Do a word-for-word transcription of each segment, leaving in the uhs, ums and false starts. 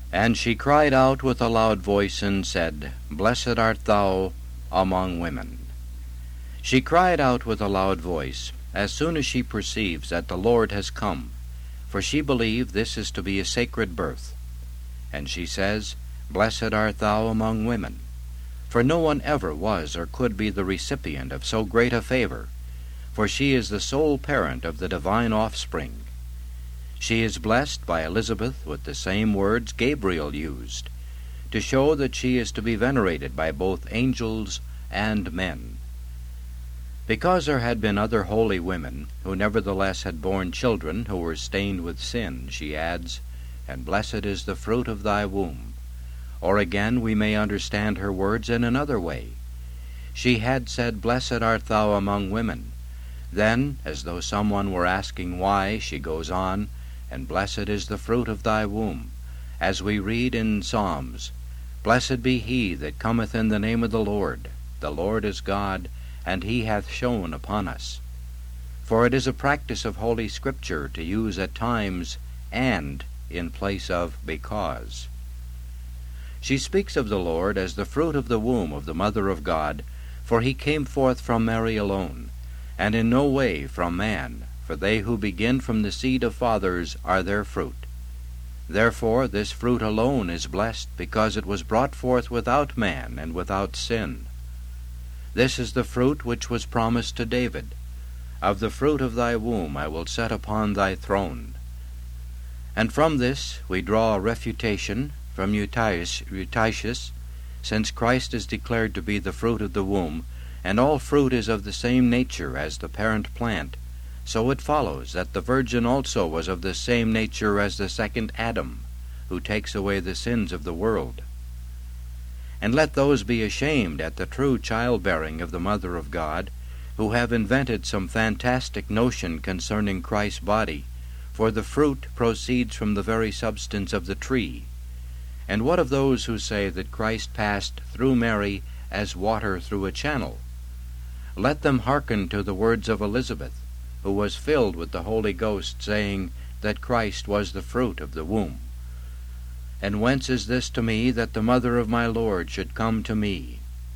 And she cried out with a loud voice, and said, Blessed art thou among women. She cried out with a loud voice as soon as she perceives that the Lord has come, for she believed this is to be a sacred birth. And she says, Blessed art thou among women, for no one ever was or could be the recipient of so great a favor, for she is the sole parent of the divine offspring. She is blessed by Elizabeth with the same words Gabriel used, to show that she is to be venerated by both angels and men. Because there had been other holy women, who nevertheless had borne children who were stained with sin, she adds, And blessed is the fruit of thy womb. Or again, we may understand her words in another way. She had said, Blessed art thou among women. Then, as though someone were asking why, she goes on, And blessed is the fruit of thy womb, as we read in Psalms, Blessed be he that cometh in the name of the Lord. The Lord is God, and he hath shone upon us. For it is a practice of Holy Scripture to use at times and in place of because. She speaks of the Lord as the fruit of the womb of the Mother of God, for he came forth from Mary alone, and in no way from man, for they who begin from the seed of fathers are their fruit. Therefore this fruit alone is blessed, because it was brought forth without man and without sin. This is the fruit which was promised to David. Of the fruit of thy womb I will set upon thy throne. And from this we draw a refutation from Eutychus, since Christ is declared to be the fruit of the womb, and all fruit is of the same nature as the parent plant, so it follows that the Virgin also was of the same nature as the second Adam, who takes away the sins of the world. And let those be ashamed at the true childbearing of the Mother of God, who have invented some fantastic notion concerning Christ's body, for the fruit proceeds from the very substance of the tree. And what of those who say that Christ passed through Mary as water through a channel? Let them hearken to the words of Elizabeth, who was filled with the Holy Ghost, saying that Christ was the fruit of the womb. And whence is this to me, that the mother of my Lord should come to me?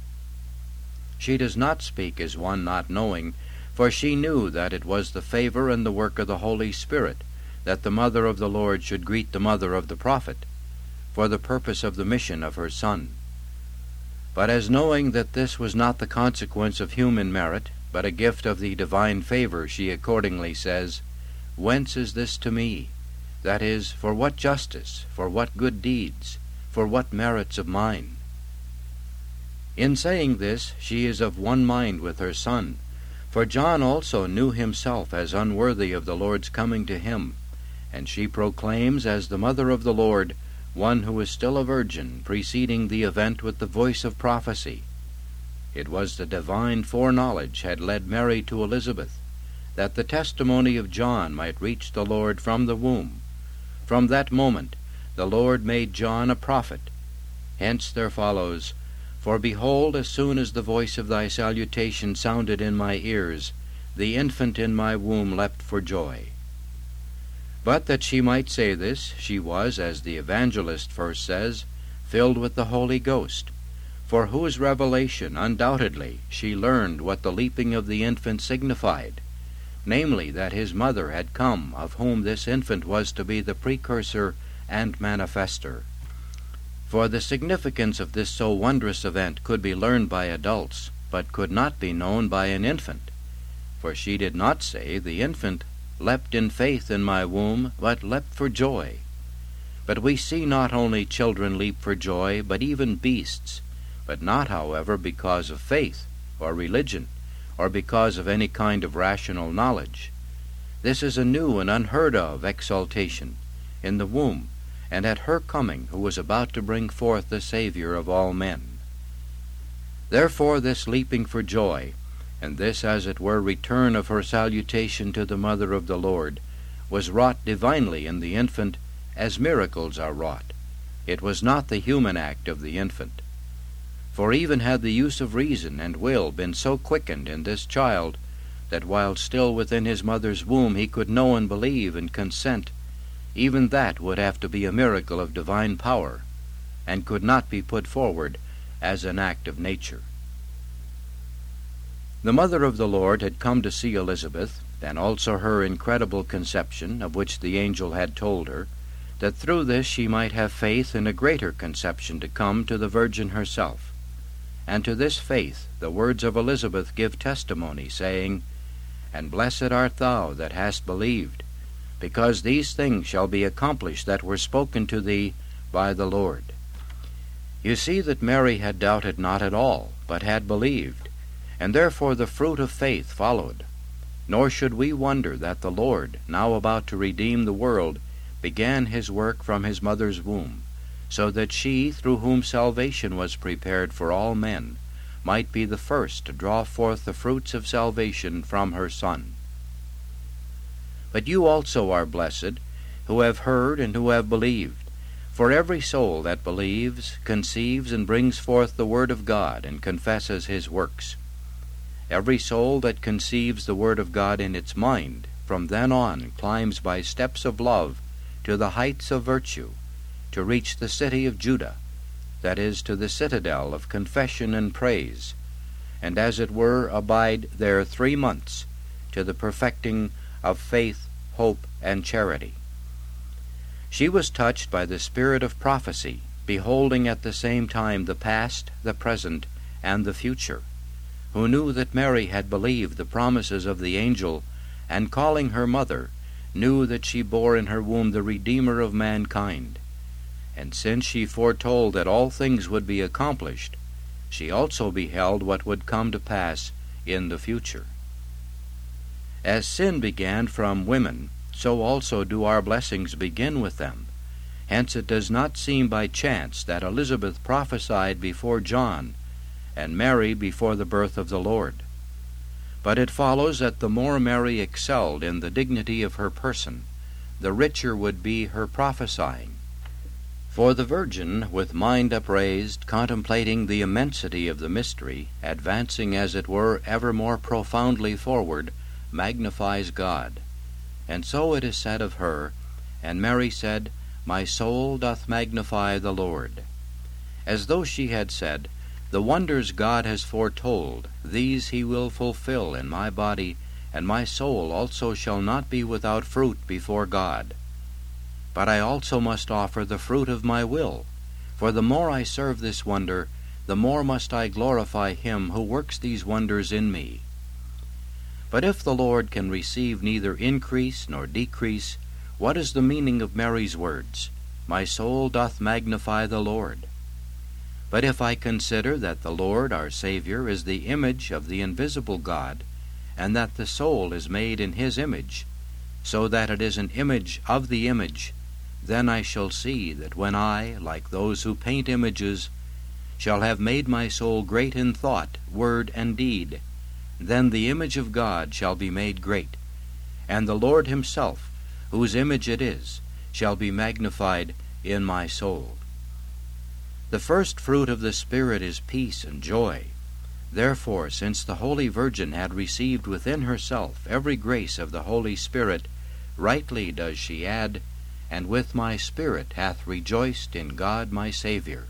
She does not speak as one not knowing, for she knew that it was the favor and the work of the Holy Spirit, that the mother of the Lord should greet the mother of the prophet, for the purpose of the mission of her Son. But as knowing that this was not the consequence of human merit, but a gift of the divine favor, she accordingly says, Whence is this to me? That is, for what justice, for what good deeds, for what merits of mine? In saying this, she is of one mind with her Son, for John also knew himself as unworthy of the Lord's coming to him, and she proclaims as the mother of the Lord one who is still a virgin, preceding the event with the voice of prophecy. It was the divine foreknowledge had led Mary to Elizabeth, that the testimony of John might reach the Lord from the womb. From that moment the Lord made John a prophet. Hence there follows, For behold, as soon as the voice of thy salutation sounded in my ears, the infant in my womb leapt for joy. But that she might say this, she was, as the evangelist first says, filled with the Holy Ghost, for whose revelation undoubtedly she learned what the leaping of the infant signified, namely that his mother had come, of whom this infant was to be the precursor and manifester. For the significance of this so wondrous event could be learned by adults, but could not be known by an infant. For she did not say, The infant leapt in faith in my womb, but leapt for joy. But we see not only children leap for joy, but even beasts, but not, however, because of faith, or religion, or because of any kind of rational knowledge. This is a new and unheard of exaltation in the womb, and at her coming, who was about to bring forth the Savior of all men. Therefore this leaping for joy, and this, as it were, return of her salutation to the mother of the Lord, was wrought divinely in the infant, as miracles are wrought. It was not the human act of the infant. For even had the use of reason and will been so quickened in this child, that while still within his mother's womb he could know and believe and consent, even that would have to be a miracle of divine power, and could not be put forward as an act of nature. The mother of the Lord had come to see Elizabeth, and also her incredible conception, of which the angel had told her, that through this she might have faith in a greater conception to come to the Virgin herself. And to this faith the words of Elizabeth give testimony, saying, And blessed art thou that hast believed, because these things shall be accomplished that were spoken to thee by the Lord. You see that Mary had doubted not at all, but had believed, and therefore the fruit of faith followed. Nor should we wonder that the Lord, now about to redeem the world, began his work from his mother's womb, so that she, through whom salvation was prepared for all men, might be the first to draw forth the fruits of salvation from her Son. But you also are blessed, who have heard and who have believed. For every soul that believes, conceives, and brings forth the word of God, and confesses his works. Every soul that conceives the word of God in its mind, from then on climbs by steps of love to the heights of virtue, to reach the city of Judah, that is, to the citadel of confession and praise, and as it were abide there three months, to the perfecting of faith, hope, and charity. She was touched by the spirit of prophecy, beholding at the same time the past, the present, and the future, who knew that Mary had believed the promises of the angel, and calling her mother, knew that she bore in her womb the Redeemer of mankind. And since she foretold that all things would be accomplished, she also beheld what would come to pass in the future. As sin began from women, so also do our blessings begin with them. Hence it does not seem by chance that Elizabeth prophesied before John, and Mary before the birth of the Lord. But it follows that the more Mary excelled in the dignity of her person, the richer would be her prophesying. For the Virgin, with mind upraised, contemplating the immensity of the mystery, advancing as it were ever more profoundly forward, magnifies God. And so it is said of her, And Mary said, My soul doth magnify the Lord. As though she had said, The wonders God has foretold, these he will fulfill in my body, and my soul also shall not be without fruit before God. But I also must offer the fruit of my will, for the more I serve this wonder, the more must I glorify him who works these wonders in me. But if the Lord can receive neither increase nor decrease, what is the meaning of Mary's words, My soul doth magnify the Lord? But if I consider that the Lord our Savior is the image of the invisible God, and that the soul is made in his image, so that it is an image of the image, then I shall see that when I, like those who paint images, shall have made my soul great in thought, word, and deed, then the image of God shall be made great, and the Lord himself, whose image it is, shall be magnified in my soul. The first fruit of the Spirit is peace and joy. Therefore, since the Holy Virgin had received within herself every grace of the Holy Spirit, rightly does she add, And with my spirit hath rejoiced in God my Savior.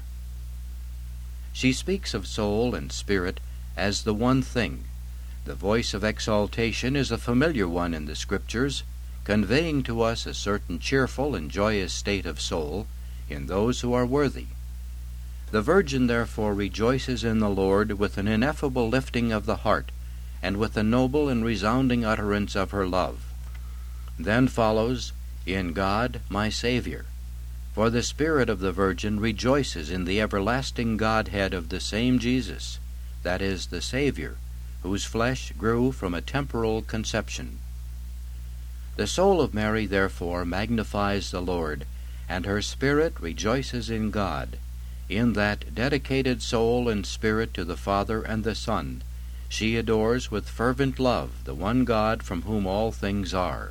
She speaks of soul and spirit as the one thing. The voice of exaltation is a familiar one in the Scriptures, conveying to us a certain cheerful and joyous state of soul in those who are worthy. The Virgin therefore rejoices in the Lord with an ineffable lifting of the heart, and with a noble and resounding utterance of her love. Then follows, In God my Savior. For the Spirit of the Virgin rejoices in the everlasting Godhead of the same Jesus, that is, the Savior, whose flesh grew from a temporal conception. The soul of Mary therefore magnifies the Lord, and her spirit rejoices in God. In that dedicated soul and spirit to the Father and the Son, she adores with fervent love the one God from whom all things are.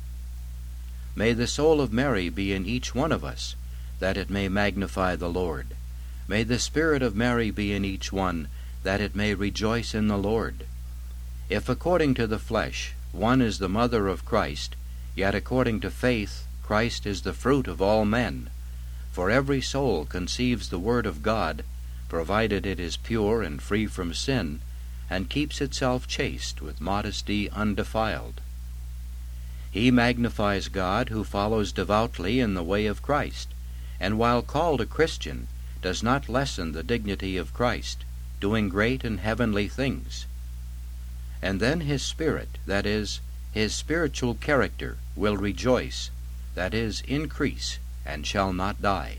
May the soul of Mary be in each one of us, that it may magnify the Lord. May the spirit of Mary be in each one, that it may rejoice in the Lord. If according to the flesh one is the mother of Christ, yet according to faith, Christ is the fruit of all men, for every soul conceives the word of God, provided it is pure and free from sin, and keeps itself chaste with modesty undefiled. He magnifies God who follows devoutly in the way of Christ, and while called a Christian, does not lessen the dignity of Christ, doing great and heavenly things. And then his spirit, that is, his spiritual character, will rejoice, that is, increase, and shall not die.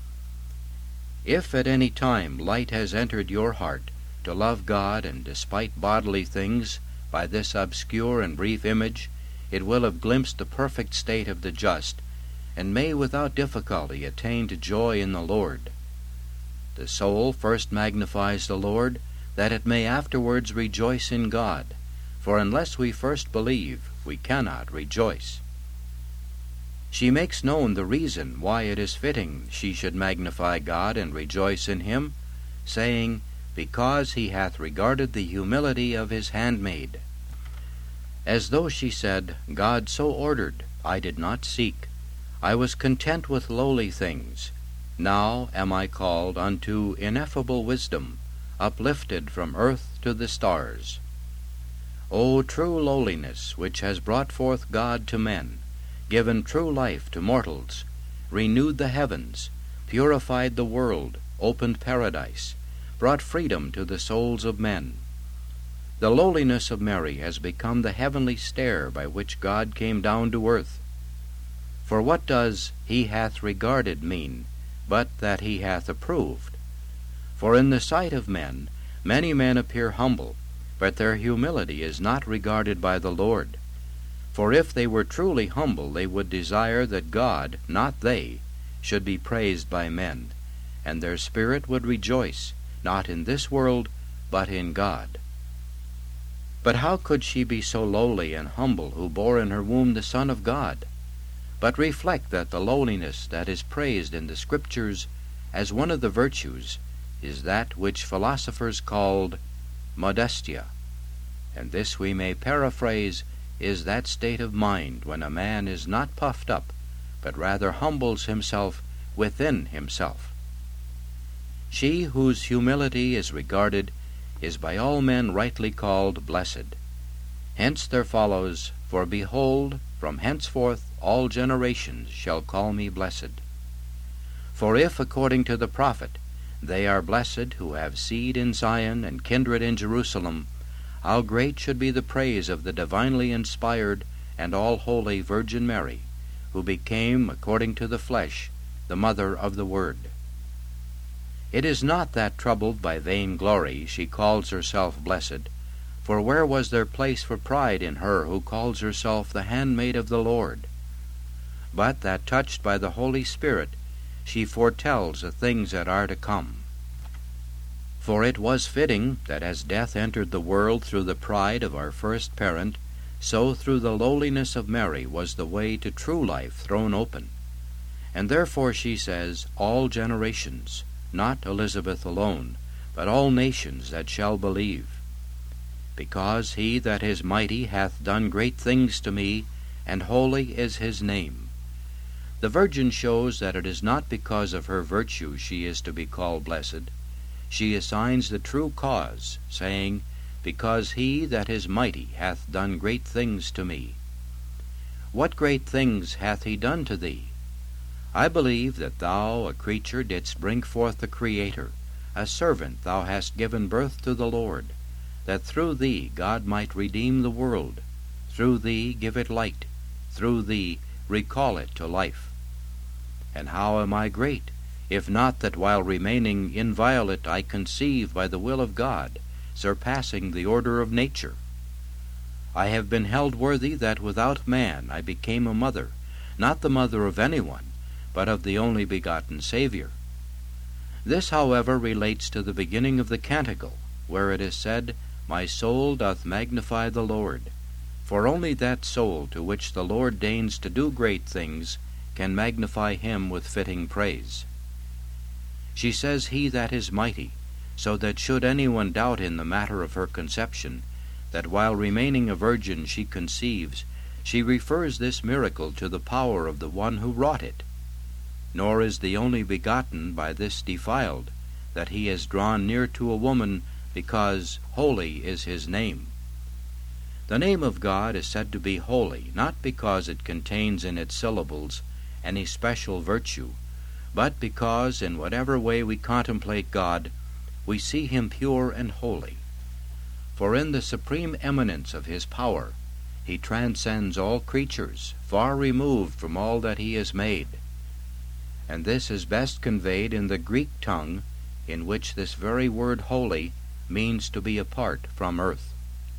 If at any time light has entered your heart to love God and despite bodily things, by this obscure and brief image, it will have glimpsed the perfect state of the just, and may without difficulty attain to joy in the Lord. The soul first magnifies the Lord, that it may afterwards rejoice in God, for unless we first believe, we cannot rejoice. She makes known the reason why it is fitting she should magnify God and rejoice in him, saying, Because he hath regarded the humility of his handmaid. As though she said, God so ordered, I did not seek. I was content with lowly things. Now am I called unto ineffable wisdom, uplifted from earth to the stars. O true lowliness, which has brought forth God to men, given true life to mortals, renewed the heavens, purified the world, opened paradise, brought freedom to the souls of men. The lowliness of Mary has become the heavenly stair by which God came down to earth. For what does he hath regarded mean, but that he hath approved? For in the sight of men, many men appear humble, but their humility is not regarded by the Lord. For if they were truly humble, they would desire that God, not they, should be praised by men, and their spirit would rejoice, not in this world, but in God. But how could she be so lowly and humble who bore in her womb the Son of God? But reflect that the lowliness that is praised in the Scriptures as one of the virtues is that which philosophers called modestia, and this we may paraphrase is that state of mind when a man is not puffed up, but rather humbles himself within himself. She whose humility is regarded is by all men rightly called blessed. Hence there follows, For behold, from henceforth all generations shall call me blessed. For if, according to the prophet, they are blessed who have seed in Zion and kindred in Jerusalem, how great should be the praise of the divinely inspired and all-holy Virgin Mary, who became, according to the flesh, the mother of the Word. It is not that troubled by vain glory she calls herself blessed, for where was there place for pride in her who calls herself the handmaid of the Lord? But that touched by the Holy Spirit, she foretells the things that are to come. For it was fitting that as death entered the world through the pride of our first parent, so through the lowliness of Mary was the way to true life thrown open. And therefore she says, all generations, not Elizabeth alone, but all nations that shall believe. Because he that is mighty hath done great things to me, and holy is his name. The Virgin shows that it is not because of her virtue she is to be called blessed. She assigns the true cause, saying, Because he that is mighty hath done great things to me. What great things hath he done to thee? I believe that thou, a creature, didst bring forth the Creator, a servant thou hast given birth to the Lord, that through thee God might redeem the world, through thee give it light, through thee recall it to life. And how am I great, if not that while remaining inviolate I conceive by the will of God, surpassing the order of nature? I have been held worthy that without man I became a mother, not the mother of anyone, but of the only begotten Savior. This, however, relates to the beginning of the canticle, where it is said, My soul doth magnify the Lord. For only that soul to which the Lord deigns to do great things can magnify him with fitting praise. She says, He that is mighty, so that should anyone doubt in the matter of her conception, that while remaining a virgin she conceives, she refers this miracle to the power of the one who wrought it. Nor is the only begotten by this defiled, that he is drawn near to a woman, because holy is his name. The name of God is said to be holy, not because it contains in its syllables any special virtue, but because in whatever way we contemplate God, we see him pure and holy. For in the supreme eminence of his power, he transcends all creatures, far removed from all that he has made. And this is best conveyed in the Greek tongue, in which this very word holy means to be apart from earth.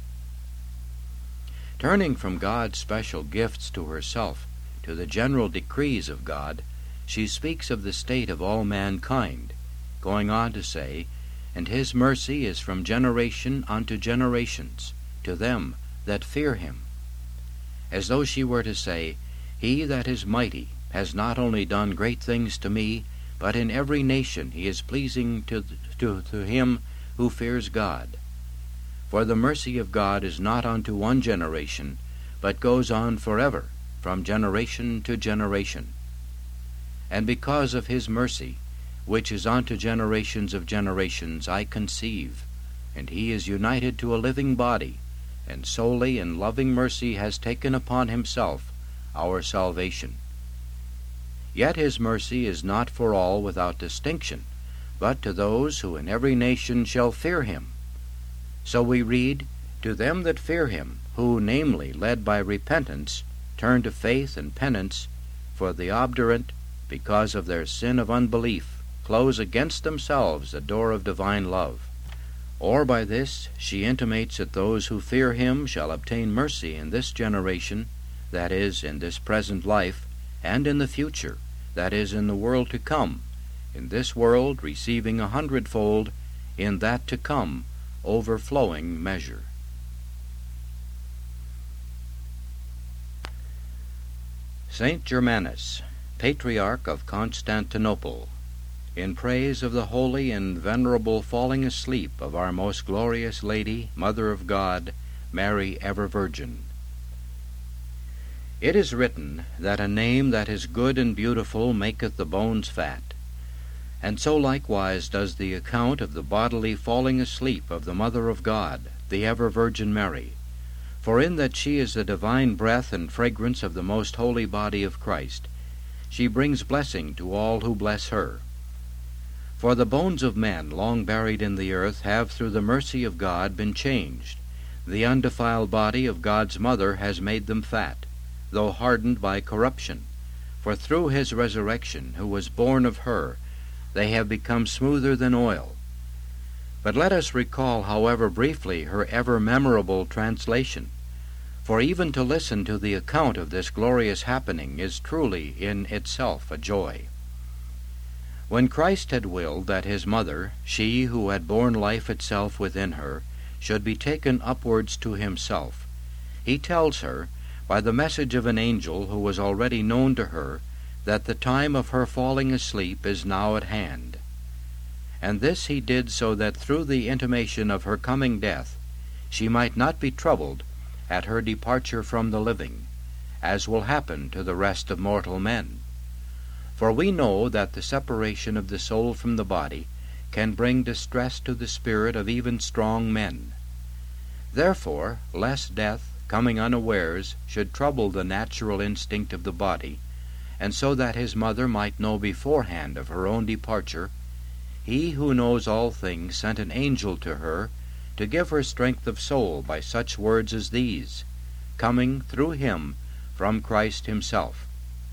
Turning from God's special gifts to herself, to the general decrees of God, she speaks of the state of all mankind, going on to say, "And his mercy is from generation unto generations, to them that fear him," as though she were to say, "He that is mighty has not only done great things to me, but in every nation he is pleasing to, to, to him who fears God. For the mercy of God is not unto one generation, but goes on forever, from generation to generation. And because of his mercy, which is unto generations of generations, I conceive, and he is united to a living body, and solely in loving mercy has taken upon himself our salvation. Yet his mercy is not for all without distinction, but to those who in every nation shall fear him. So we read, To them that fear him, who, namely, led by repentance, turn to faith and penance, for the obdurate, because of their sin of unbelief, close against themselves the door of divine love. Or by this she intimates that those who fear him shall obtain mercy in this generation, that is, in this present life, and in the future, that is, in the world to come, in this world receiving a hundredfold, in that to come overflowing measure. Saint Germanus, Patriarch of Constantinople, in praise of the holy and venerable falling asleep of our most glorious Lady, Mother of God, Mary ever Virgin. It is written that a name that is good and beautiful maketh the bones fat, and so likewise does the account of the bodily falling asleep of the Mother of God, the ever Virgin Mary, for in that she is the divine breath and fragrance of the most holy body of Christ, she brings blessing to all who bless her. For the bones of men long buried in the earth have through the mercy of God been changed. The undefiled body of God's mother has made them fat, though hardened by corruption. For through his resurrection, who was born of her, they have become smoother than oil. But let us recall, however briefly, her ever memorable translation. For even to listen to the account of this glorious happening is truly in itself a joy. When Christ had willed that his mother, she who had borne life itself within her, should be taken upwards to himself, he tells her, by the message of an angel who was already known to her, that the time of her falling asleep is now at hand. And this he did so that through the intimation of her coming death, she might not be troubled at her departure from the living, as will happen to the rest of mortal men. For we know that the separation of the soul from the body can bring distress to the spirit of even strong men. Therefore, lest death, coming unawares, should trouble the natural instinct of the body, and so that his mother might know beforehand of her own departure, he who knows all things sent an angel to her to give her strength of soul by such words as these, coming through him from Christ himself.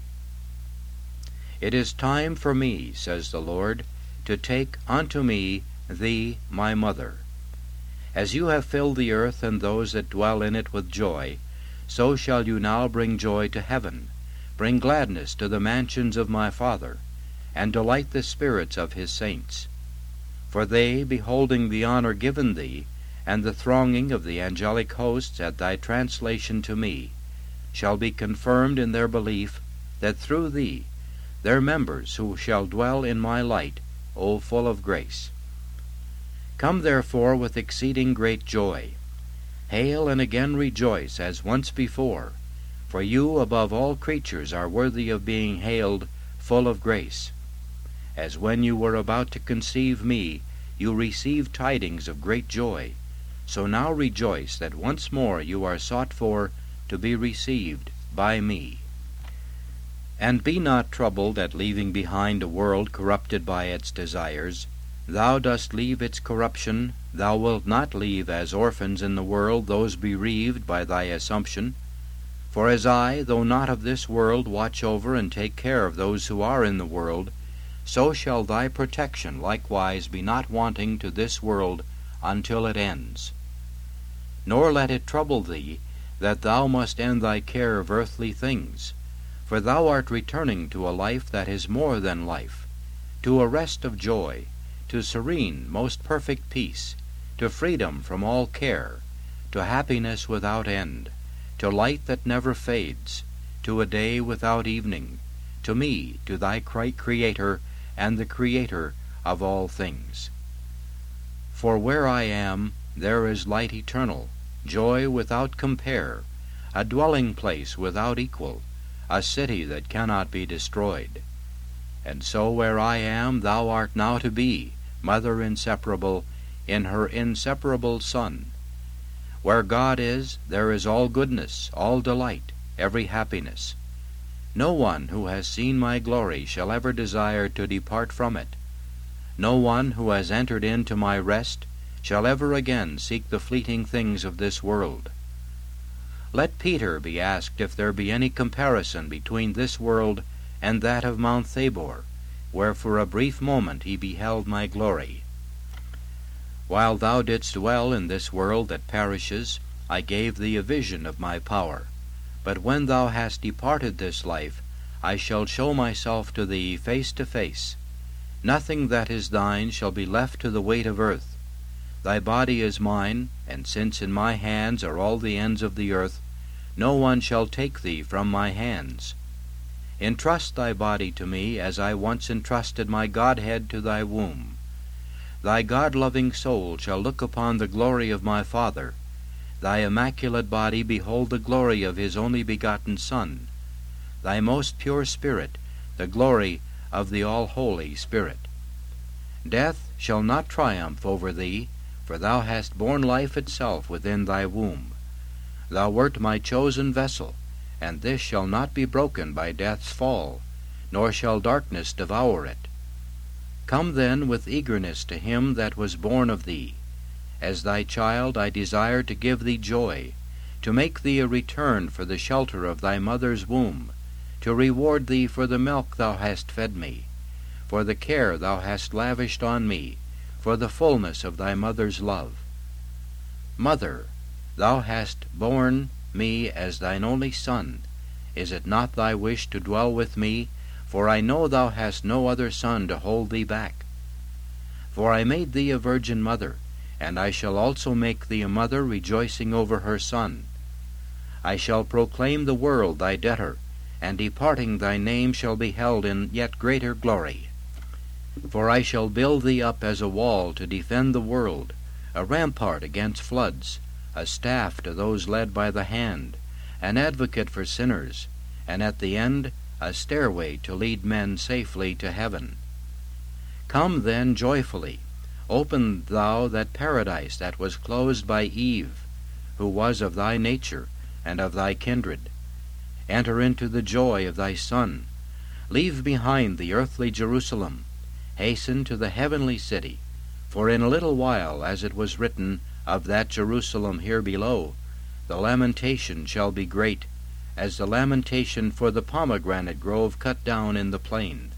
It is time for me, says the Lord, to take unto me thee, my mother. As you have filled the earth and those that dwell in it with joy, so shall you now bring joy to heaven, bring gladness to the mansions of my Father, and delight the spirits of his saints. For they, beholding the honor given thee, and the thronging of the angelic hosts at thy translation to me, shall be confirmed in their belief that through thee, their members who shall dwell in my light, O full of grace. Come therefore with exceeding great joy. Hail and again rejoice as once before, For you above all creatures are worthy of being hailed full of grace. As when you were about to conceive me, you received tidings of great joy, so now rejoice that once more you are sought for to be received by me. And be not troubled at leaving behind a world corrupted by its desires. Thou dost leave its corruption, thou wilt not leave as orphans in the world those bereaved by thy assumption. For as I, though not of this world, watch over and take care of those who are in the world, so shall thy protection likewise be not wanting to this world until it ends. Nor let it trouble thee that thou must end thy care of earthly things, for thou art returning to a life that is more than life, to a rest of joy, to serene, most perfect peace, to freedom from all care, to happiness without end, to light that never fades, to a day without evening, to me, to thy Creator, and the Creator of all things. For where I am, there is light eternal, joy without compare, a dwelling place without equal, a city that cannot be destroyed. And so where I am, thou art now to be, Mother inseparable, in her inseparable Son. Where God is, there is all goodness, all delight, every happiness. No one who has seen my glory shall ever desire to depart from it. No one who has entered into my rest shall ever again seek the fleeting things of this world. Let Peter be asked if there be any comparison between this world and that of Mount Thabor, where for a brief moment he beheld my glory. While thou didst dwell in this world that perishes, I gave thee a vision of my power. But when thou hast departed this life, I shall show myself to thee face to face. Nothing that is thine shall be left to the weight of earth. Thy body is mine, and since in my hands are all the ends of the earth, no one shall take thee from my hands. Entrust thy body to me as I once entrusted my Godhead to thy womb. Thy God-loving soul shall look upon the glory of my Father. Thy immaculate body behold the glory of his only begotten Son. Thy most pure spirit, the glory of the all-holy Spirit. Death shall not triumph over thee, for thou hast borne life itself within thy womb. Thou wert my chosen vessel, and this shall not be broken by death's fall, nor shall darkness devour it. Come then with eagerness to him that was born of thee. As thy child I desire to give thee joy, to make thee a return for the shelter of thy mother's womb, to reward thee for the milk thou hast fed me, for the care thou hast lavished on me, for the fullness of thy mother's love. Mother, thou hast borne me as thine only son. Is it not thy wish to dwell with me? For I know thou hast no other son to hold thee back. For I made thee a virgin mother, and I shall also make thee a mother rejoicing over her son. I shall proclaim the world thy debtor, and departing thy name shall be held in yet greater glory. For I shall build thee up as a wall to defend the world, a rampart against floods, a staff to those led by the hand, an advocate for sinners, and at the end a stairway to lead men safely to heaven. Come then joyfully, open thou that paradise that was closed by Eve, who was of thy nature and of thy kindred. Enter into the joy of thy Son. Leave behind the earthly Jerusalem. Hasten to the heavenly city, for in a little while, as it was written of that Jerusalem here below, the lamentation shall be great, as the lamentation for the pomegranate grove cut down in the plain.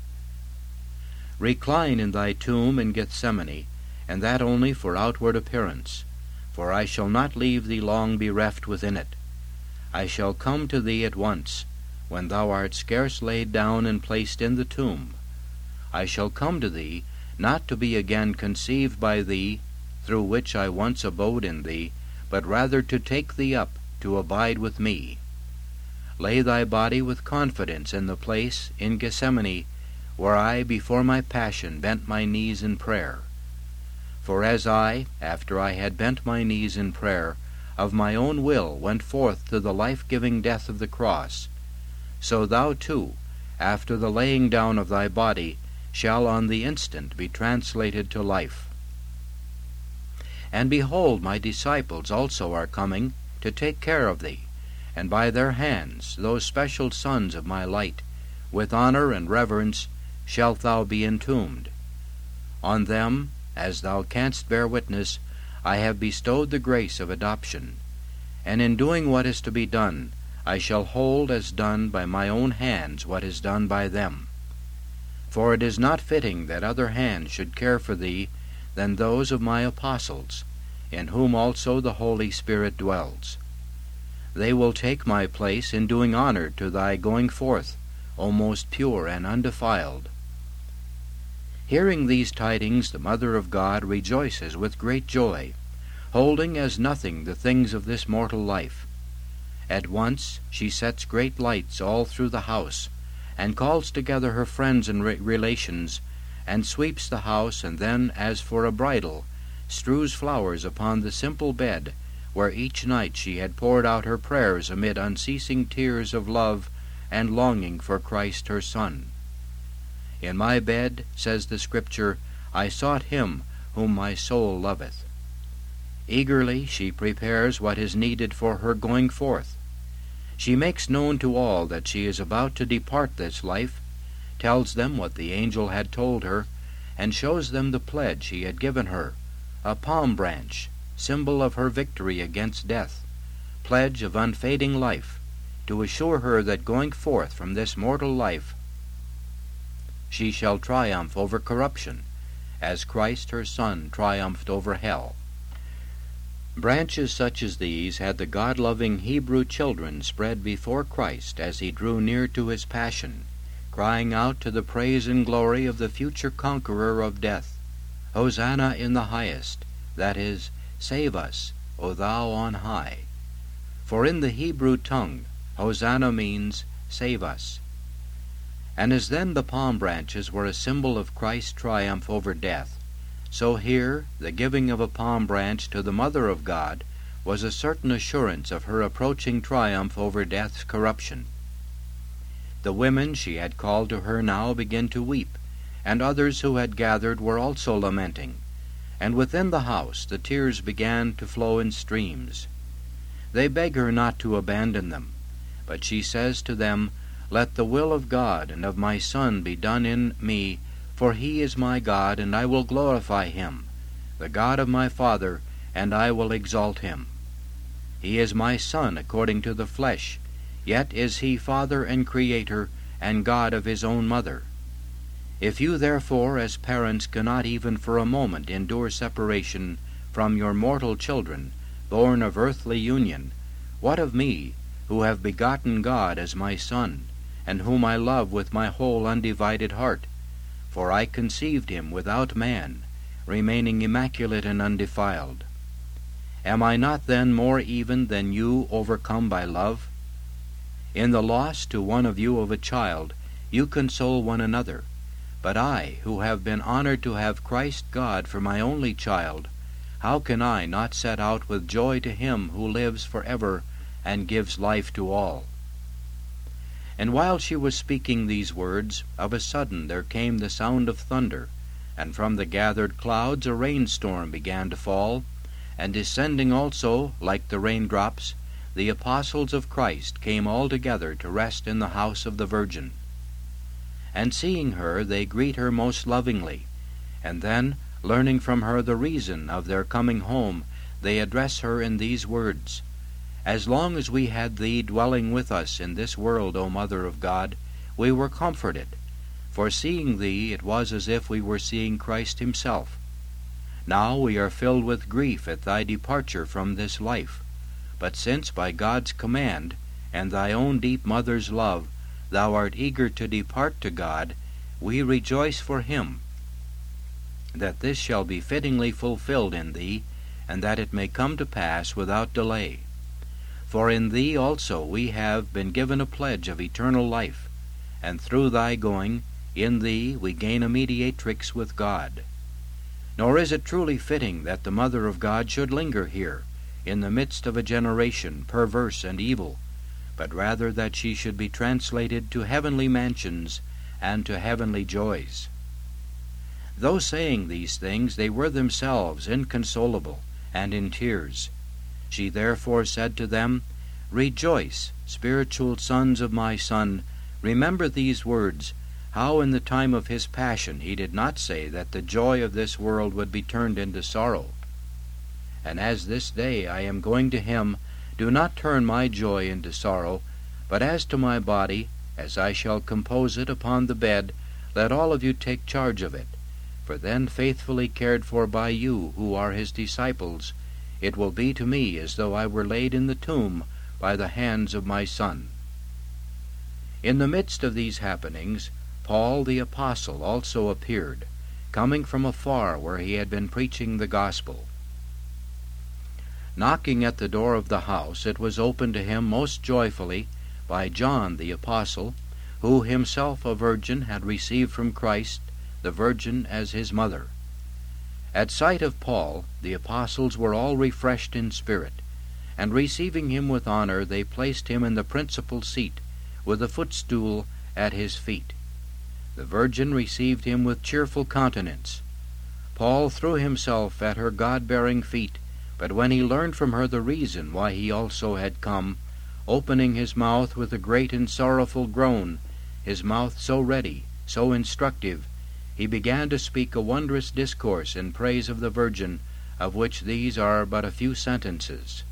Recline in thy tomb in Gethsemane, and that only for outward appearance, for I shall not leave thee long bereft within it. I shall come to thee at once, when thou art scarce laid down and placed in the tomb. I shall come to thee, not to be again conceived by thee, through which I once abode in thee, but rather to take thee up, to abide with me. Lay thy body with confidence in the place in Gethsemane, where I before my passion bent my knees in prayer. For as I, after I had bent my knees in prayer, of my own will went forth to the life-giving death of the cross, so thou too, after the laying down of thy body, shall on the instant be translated to life. And behold, my disciples also are coming to take care of thee, and by their hands, those special sons of my light, with honor and reverence shalt thou be entombed. On them, as thou canst bear witness, I have bestowed the grace of adoption, and in doing what is to be done, I shall hold as done by my own hands what is done by them. For it is not fitting that other hands should care for thee than those of my apostles, in whom also the Holy Spirit dwells. They will take my place in doing honor to thy going forth, O most pure and undefiled. Hearing these tidings, the Mother of God rejoices with great joy, holding as nothing the things of this mortal life. At once she sets great lights all through the house, and calls together her friends and re- relations, and sweeps the house, and then, as for a bridal, strews flowers upon the simple bed, where each night she had poured out her prayers amid unceasing tears of love and longing for Christ her Son. In my bed, says the Scripture, I sought him whom my soul loveth. Eagerly she prepares what is needed for her going forth. She makes known to all that she is about to depart this life, tells them what the angel had told her, and shows them the pledge he had given her, a palm branch, symbol of her victory against death, pledge of unfading life, to assure her that going forth from this mortal life she shall triumph over corruption, as Christ her Son triumphed over hell. Branches such as these had the God-loving Hebrew children spread before Christ as he drew near to his passion, crying out to the praise and glory of the future conqueror of death, Hosanna in the highest, that is, save us, O thou on high. For in the Hebrew tongue, Hosanna means, save us. And as then the palm branches were a symbol of Christ's triumph over death, so here the giving of a palm branch to the Mother of God was a certain assurance of her approaching triumph over death's corruption. The women she had called to her now began to weep, and others who had gathered were also lamenting, and within the house the tears began to flow in streams. They beg her not to abandon them, but she says to them, Let the will of God and of my Son be done in me, for he is my God, and I will glorify him, the God of my Father, and I will exalt him. He is my Son according to the flesh, yet is he Father and Creator, and God of his own mother. If you therefore as parents cannot even for a moment endure separation from your mortal children, born of earthly union, what of me, who have begotten God as my Son, and whom I love with my whole undivided heart? For I conceived him without man, remaining immaculate and undefiled. Am I not then more even than you, overcome by love? In the loss to one of you of a child, you console one another. But I, who have been honored to have Christ God for my only child, how can I not set out with joy to him who lives forever and gives life to all? And while she was speaking these words, of a sudden there came the sound of thunder, and from the gathered clouds a rainstorm began to fall, and descending also, like the raindrops, the apostles of Christ came all together to rest in the house of the Virgin. And seeing her, they greet her most lovingly, and then, learning from her the reason of their coming home, they address her in these words, As long as we had thee dwelling with us in this world, O Mother of God, we were comforted, for seeing thee it was as if we were seeing Christ himself. Now we are filled with grief at thy departure from this life, but since by God's command, and thy own deep mother's love, thou art eager to depart to God, we rejoice for him, that this shall be fittingly fulfilled in thee, and that it may come to pass without delay. For in thee also we have been given a pledge of eternal life, and through thy going, in thee we gain a mediatrix with God. Nor is it truly fitting that the Mother of God should linger here, in the midst of a generation perverse and evil, but rather that she should be translated to heavenly mansions and to heavenly joys. Though saying these things, they were themselves inconsolable and in tears. She therefore said to them, Rejoice, spiritual sons of my Son, remember these words, how in the time of his passion he did not say that the joy of this world would be turned into sorrow. And as this day I am going to him, do not turn my joy into sorrow, but as to my body, as I shall compose it upon the bed, let all of you take charge of it. For then faithfully cared for by you who are his disciples, it will be to me as though I were laid in the tomb by the hands of my Son. In the midst of these happenings, Paul the apostle also appeared, coming from afar where he had been preaching the gospel. Knocking at the door of the house, it was opened to him most joyfully by John the apostle, who himself a virgin had received from Christ the Virgin as his mother. At sight of Paul, the apostles were all refreshed in spirit, and receiving him with honor, they placed him in the principal seat, with a footstool at his feet. The Virgin received him with cheerful countenance. Paul threw himself at her God-bearing feet, but when he learned from her the reason why he also had come, opening his mouth with a great and sorrowful groan, his mouth so ready, so instructive, he began to speak a wondrous discourse in praise of the Virgin, of which these are but a few sentences.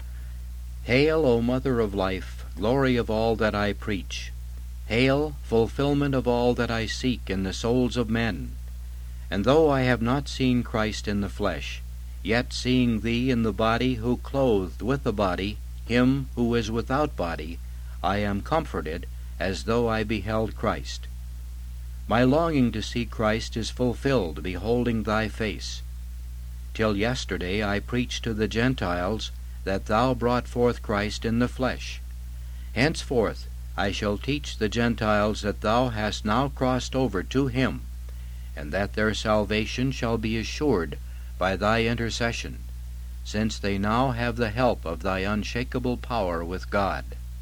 Hail, O Mother of Life, glory of all that I preach. Hail, fulfillment of all that I seek in the souls of men. And though I have not seen Christ in the flesh, yet seeing thee in the body, who clothed with the body him who is without body, I am comforted, as though I beheld Christ. My longing to see Christ is fulfilled, beholding thy face. Till yesterday I preached to the Gentiles that thou brought forth Christ in the flesh. Henceforth I shall teach the Gentiles that thou hast now crossed over to him, and that their salvation shall be assured by thy intercession, since they now have the help of thy unshakable power with God.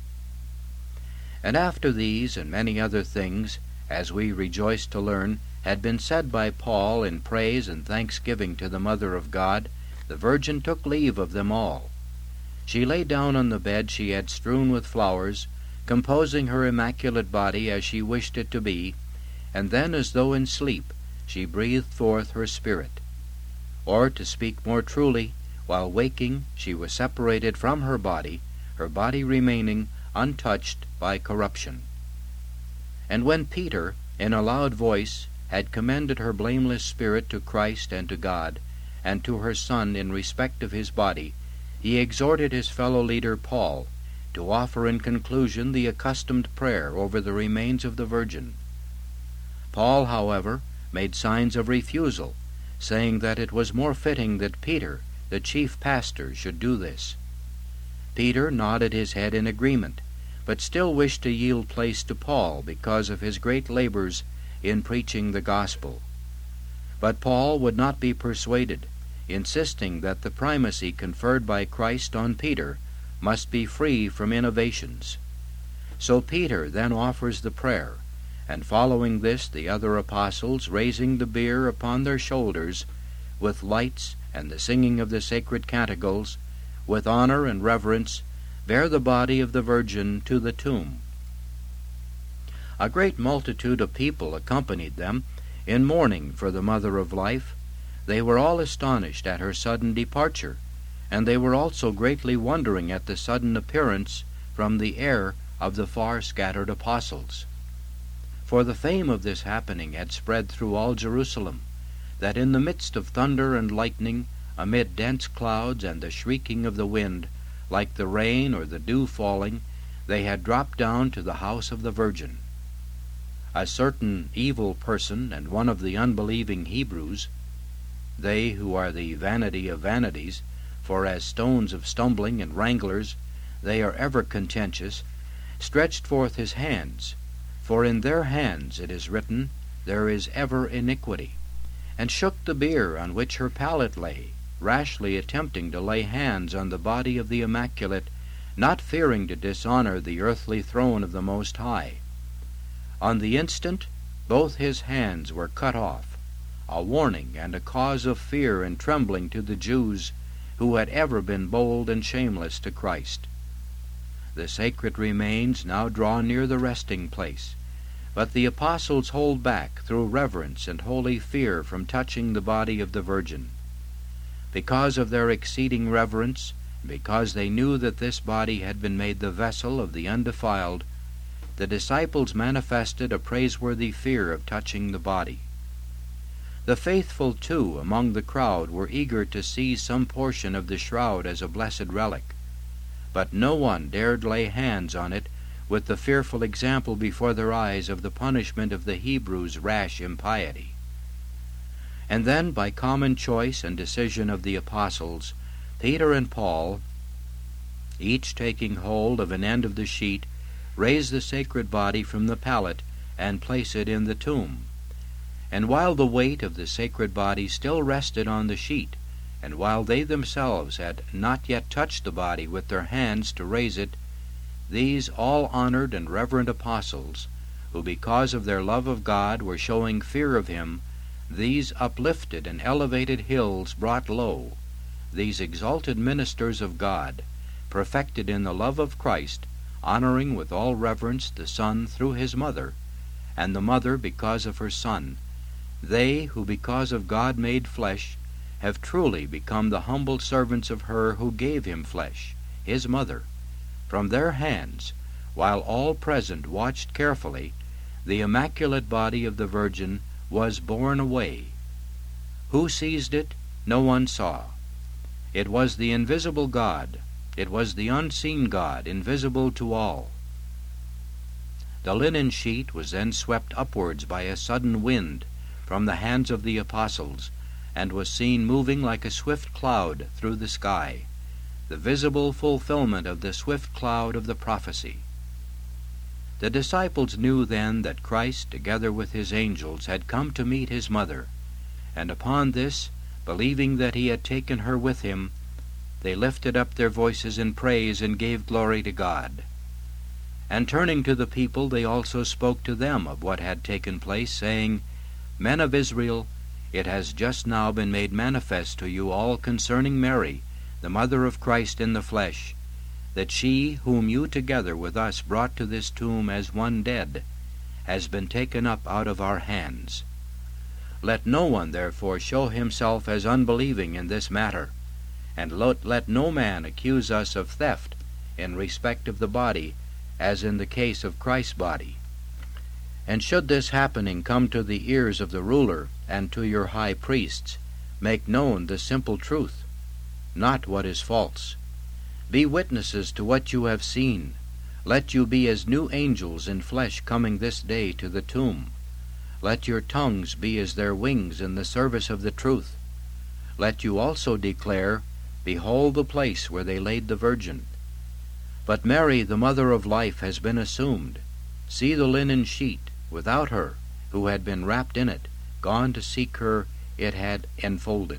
And after these and many other things, as we rejoice to learn, had been said by Paul in praise and thanksgiving to the Mother of God, the Virgin took leave of them all. She lay down on the bed she had strewn with flowers, composing her immaculate body as she wished it to be, and then, as though in sleep, she breathed forth her spirit. Or, to speak more truly, while waking she was separated from her body, her body remaining untouched by corruption. And when Peter, in a loud voice, had commended her blameless spirit to Christ and to God, and to her Son in respect of his body, he exhorted his fellow leader Paul to offer in conclusion the accustomed prayer over the remains of the Virgin. Paul, however, made signs of refusal, saying that it was more fitting that Peter, the chief pastor, should do this. Peter nodded his head in agreement, but still wished to yield place to Paul because of his great labors in preaching the gospel. But Paul would not be persuaded, insisting that the primacy conferred by Christ on Peter must be free from innovations. So Peter then offers the prayer, and following this the other apostles, raising the bier upon their shoulders, with lights and the singing of the sacred canticles, with honor and reverence, bear the body of the Virgin to the tomb. A great multitude of people accompanied them, in mourning for the Mother of Life. They were all astonished at her sudden departure, and they were also greatly wondering at the sudden appearance from the air of the far scattered apostles. For the fame of this happening had spread through all Jerusalem, that in the midst of thunder and lightning, amid dense clouds and the shrieking of the wind, like the rain or the dew falling, they had dropped down to the house of the Virgin. A certain evil person and one of the unbelieving Hebrews, they who are the vanity of vanities, for as stones of stumbling and wranglers they are ever contentious, stretched forth his hands, for in their hands, it is written, there is ever iniquity, and shook the bier on which her pallet lay, rashly attempting to lay hands on the body of the Immaculate, not fearing to dishonor the earthly throne of the Most High. On the instant, both his hands were cut off, a warning and a cause of fear and trembling to the Jews who had ever been bold and shameless to Christ. The sacred remains now draw near the resting place, but the apostles hold back through reverence and holy fear from touching the body of the Virgin. Because of their exceeding reverence, and because they knew that this body had been made the vessel of the undefiled, the disciples manifested a praiseworthy fear of touching the body. The faithful, too, among the crowd were eager to seize some portion of the shroud as a blessed relic, but no one dared lay hands on it, with the fearful example before their eyes of the punishment of the Hebrews' rash impiety. And then, by common choice and decision of the apostles, Peter and Paul, each taking hold of an end of the sheet, raise the sacred body from the pallet and place it in the tomb. And while the weight of the sacred body still rested on the sheet, and while they themselves had not yet touched the body with their hands to raise it, these all-honored and reverent apostles, who because of their love of God were showing fear of him, these uplifted and elevated hills brought low, these exalted ministers of God, perfected in the love of Christ, honoring with all reverence the Son through his mother, and the mother because of her Son, they who because of God made flesh have truly become the humble servants of her who gave him flesh, his mother. From their hands, while all present watched carefully, the immaculate body of the Virgin was borne away. Who seized it? No one saw. It was the invisible God. It was the unseen God, invisible to all. The linen sheet was then swept upwards by a sudden wind from the hands of the apostles, and was seen moving like a swift cloud through the sky, the visible fulfillment of the swift cloud of the prophecy. The disciples knew then that Christ, together with his angels, had come to meet his mother, and upon this, believing that he had taken her with him, they lifted up their voices in praise and gave glory to God. And turning to the people, they also spoke to them of what had taken place, saying, Men of Israel, it has just now been made manifest to you all concerning Mary, the mother of Christ in the flesh, that she, whom you together with us brought to this tomb as one dead, has been taken up out of our hands. Let no one therefore show himself as unbelieving in this matter, and let, let no man accuse us of theft in respect of the body, as in the case of Christ's body. And should this happening come to the ears of the ruler and to your high priests, make known the simple truth, not what is false. Be witnesses to what you have seen. Let you be as new angels in flesh coming this day to the tomb. Let your tongues be as their wings in the service of the truth. Let you also declare, Behold the place where they laid the Virgin. But Mary, the mother of life, has been assumed. See the linen sheet, without her, who had been wrapped in it, gone to seek her, it had enfolded.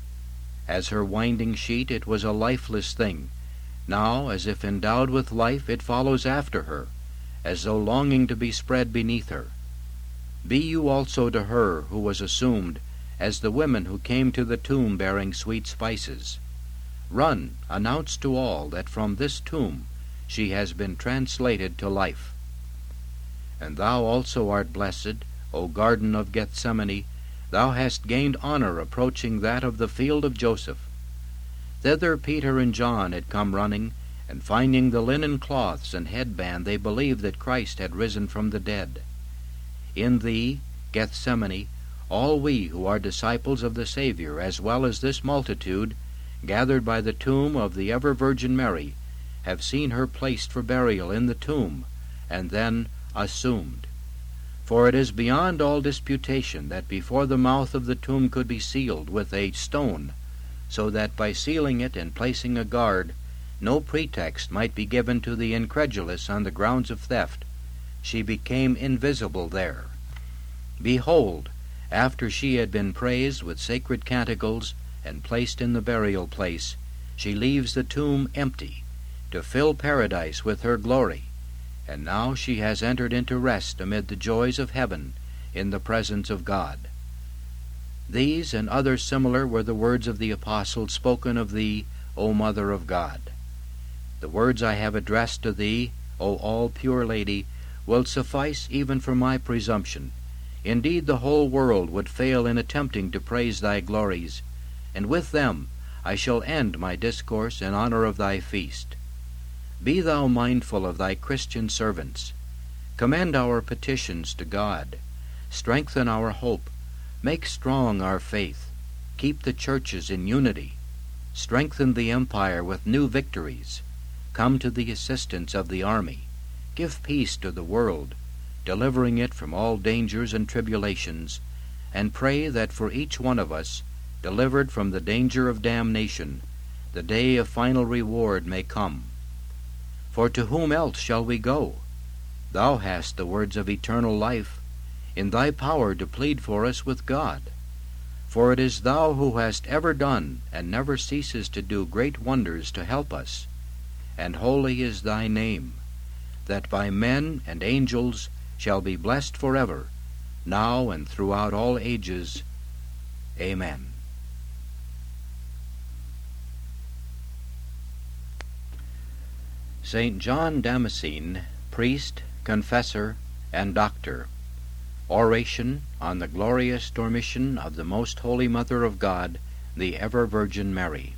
As her winding sheet, it was a lifeless thing. Now, as if endowed with life, it follows after her, as though longing to be spread beneath her. Be you also to her who was assumed, as the women who came to the tomb bearing sweet spices. Run, announce to all that from this tomb she has been translated to life. And thou also art blessed, O garden of Gethsemane, thou hast gained honor approaching that of the field of Joseph. Thither Peter and John had come running, and finding the linen cloths and headband, they believed that Christ had risen from the dead. In thee, Gethsemane, all we who are disciples of the Savior, as well as this multitude, gathered by the tomb of the ever-Virgin Mary, have seen her placed for burial in the tomb, and then assumed. For it is beyond all disputation that before the mouth of the tomb could be sealed with a stone, so that by sealing it and placing a guard, no pretext might be given to the incredulous on the grounds of theft, she became invisible there. Behold, after she had been praised with sacred canticles, and placed in the burial place, she leaves the tomb empty, to fill paradise with her glory, and now she has entered into rest amid the joys of heaven in the presence of God. These and others similar were the words of the apostle spoken of thee, O Mother of God. The words I have addressed to thee, O all-pure Lady, will suffice even for my presumption. Indeed, the whole world would fail in attempting to praise thy glories, and with them I shall end my discourse in honor of thy feast. Be thou mindful of thy Christian servants. Commend our petitions to God. Strengthen our hope. Make strong our faith. Keep the churches in unity. Strengthen the empire with new victories. Come to the assistance of the army. Give peace to the world, delivering it from all dangers and tribulations, and pray that for each one of us, delivered from the danger of damnation, the day of final reward may come. For to whom else shall we go? Thou hast the words of eternal life, in thy power to plead for us with God. For it is thou who hast ever done, and never ceases to do great wonders to help us. And holy is thy name, that by men and angels shall be blessed forever, now and throughout all ages. Amen. Saint John Damascene, priest, confessor, and doctor. Oration on the glorious Dormition of the Most Holy Mother of God, the Ever-Virgin Mary.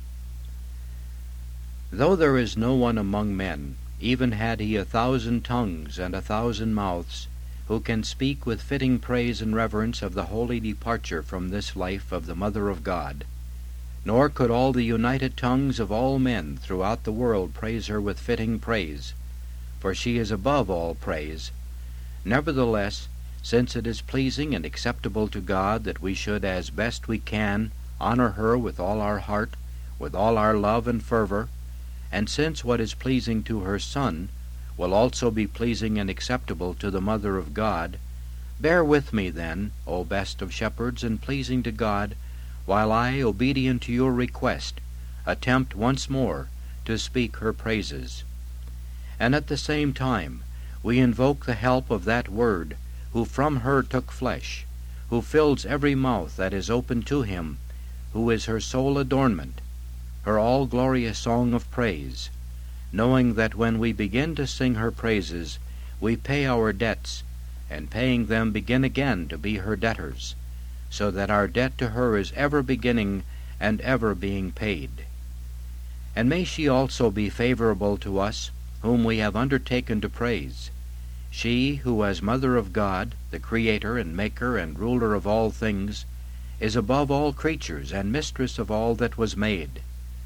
Though there is no one among men, even had he a thousand tongues and a thousand mouths, who can speak with fitting praise and reverence of the holy departure from this life of the Mother of God, nor could all the united tongues of all men throughout the world praise her with fitting praise, for she is above all praise. Nevertheless, since it is pleasing and acceptable to God that we should as best we can honor her with all our heart, with all our love and fervor, and since what is pleasing to her Son will also be pleasing and acceptable to the Mother of God, bear with me then, O best of shepherds and pleasing to God, while I, obedient to your request, attempt once more to speak her praises. And at the same time we invoke the help of that Word, who from her took flesh, who fills every mouth that is open to him, who is her sole adornment, her all-glorious song of praise, knowing that when we begin to sing her praises, we pay our debts, and paying them begin again to be her debtors, so that our debt to her is ever beginning and ever being paid. And may she also be favorable to us, whom we have undertaken to praise, she who as Mother of God, the Creator and Maker and Ruler of all things, is above all creatures and mistress of all that was made.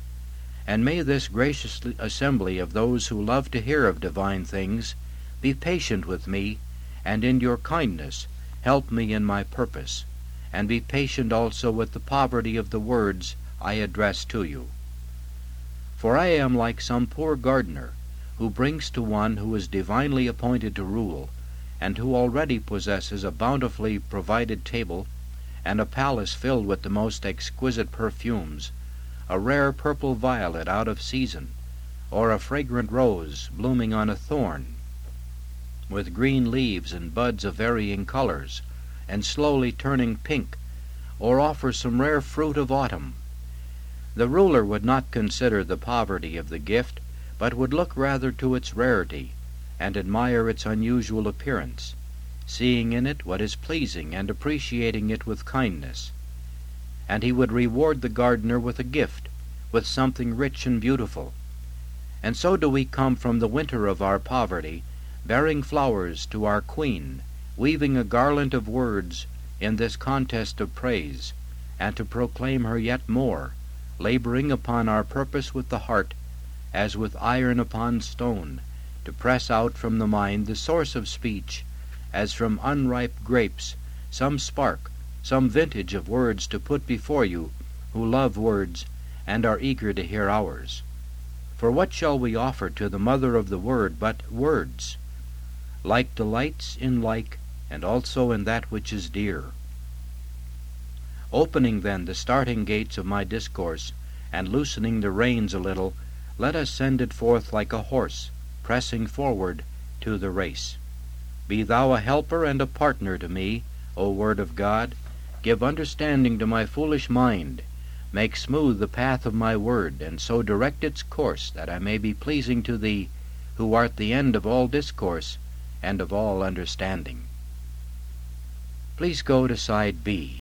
And may this gracious assembly of those who love to hear of divine things be patient with me, and in your kindness help me in my purpose, and be patient also with the poverty of the words I address to you. For I am like some poor gardener, who brings to one who is divinely appointed to rule, and who already possesses a bountifully provided table, and a palace filled with the most exquisite perfumes, a rare purple violet out of season, or a fragrant rose blooming on a thorn, with green leaves and buds of varying colors, and slowly turning pink, or offers some rare fruit of autumn. The ruler would not consider the poverty of the gift, but would look rather to its rarity, and admire its unusual appearance, seeing in it what is pleasing and appreciating it with kindness. And he would reward the gardener with a gift, with something rich and beautiful. And so do we come from the winter of our poverty, bearing flowers to our Queen, weaving a garland of words in this contest of praise, and to proclaim her yet more, laboring upon our purpose with the heart, as with iron upon stone, to press out from the mind the source of speech, as from unripe grapes, some spark, some vintage of words to put before you, who love words, and are eager to hear ours. For what shall we offer to the Mother of the Word but words? Like delights in like, and also in that which is dear. Opening then the starting gates of my discourse, and loosening the reins a little, let us send it forth like a horse, pressing forward to the race. Be thou a helper and a partner to me, O Word of God. Give understanding to my foolish mind. Make smooth the path of my word, and so direct its course, that I may be pleasing to thee, who art the end of all discourse and of all understanding. Please go to side B.